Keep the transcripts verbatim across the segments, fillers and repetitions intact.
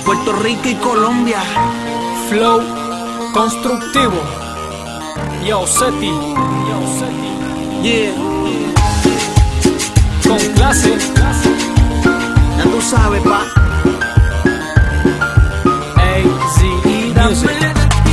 Puerto Rico y Colombia. Flow constructivo. Yo, Seti. Yo, Seti. Yeah. Con clase. Ya tú sabes, pa. A Z Music.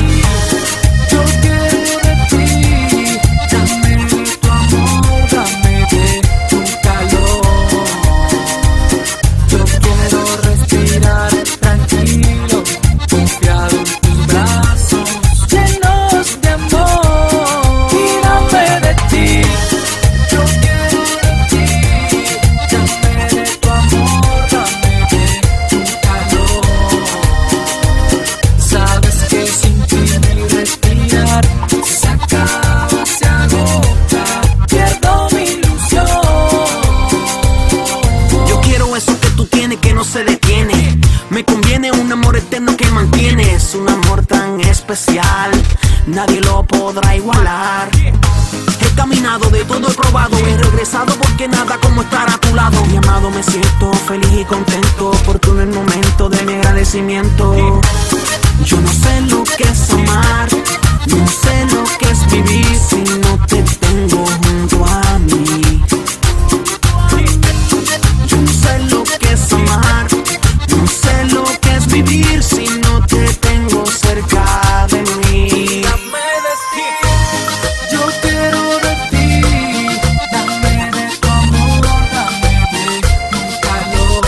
Me conviene un amor eterno que mantienes, un amor tan especial, nadie lo podrá igualar. He caminado de todo, he probado, he regresado porque nada como estar a tu lado. Mi amado, me siento feliz y contento, oportuno el momento de mi agradecimiento. Yo no sé lo que es amar, no sé lo que es vivir si no te tengo junto a mí. Yo no sé lo que es amar, no sé lo que es vivir si no te tengo cerca de mí. Dame de ti, yo quiero de ti. Dame de tu amor, dame de tu calor.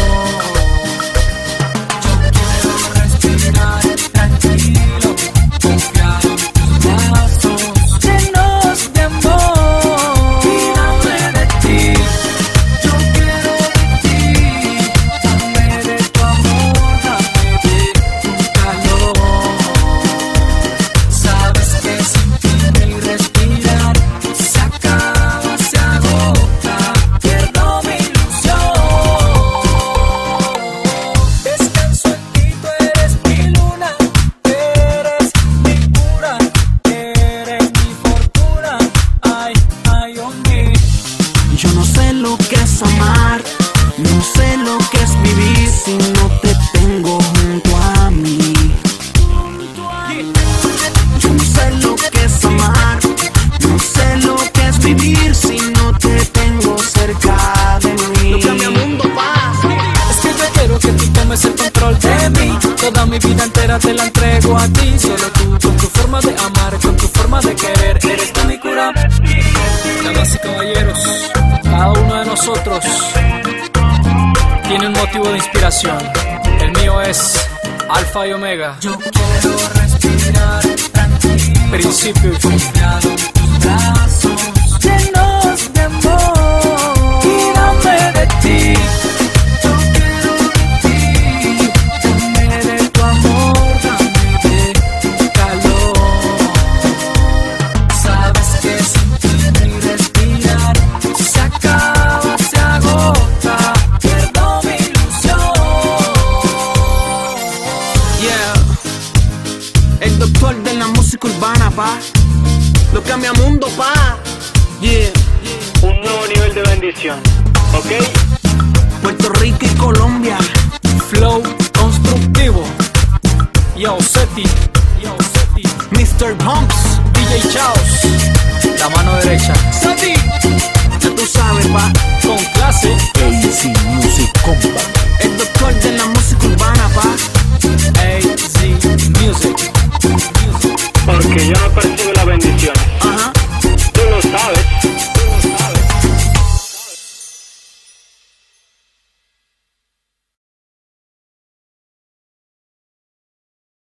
Yo quiero respirar tranquilo, confiar en tus brazos llenos de amor. Y dame de ti, yo quiero de ti. Dame de tu amor, dame de tu calor. Sabes que sin ti mi respirar se acaba, se agota, pierdo mi ilusión. descanso en ti, tú eres mi luna, eres mi cura, eres mi fortuna. Ay, ay, oh mi. Yo no sé lo que es amar, no sé lo que es vivir si no te tengo junto a mí. Yo no sé lo que es amar, no sé lo que es vivir si no te tengo cerca de mí. Lo cambia mundo, pa. Es que yo quiero que tú tomes el control de mí. Toda mi vida entera te la entrego a ti. Solo tú, con tu forma de amar, con tu forma de querer, eres tú mi cura. Damas y caballeros, cada uno de nosotros tiene un motivo de inspiración. El mío es Alfa y Omega, Yo quiero respirar tranquilo, principio y fin. confiado en tus brazos llenos de amor. Y dame de ti, yo quiero de ti. Dame de tu amor, dame de tu calor. Sabes que sin ti mi respirar se acaba, se agota, pierdo mi ilusión. Yeah, el doctor de la música urbana, pa. Lo cambia mundo, pa. Yeah, Un nuevo nivel de bendición, ¿ok? Puerto Rico y Colombia. Flow constructivo. Yo, Seti. Yo, Seti. mister Pumps. D J Chaos, la mano derecha.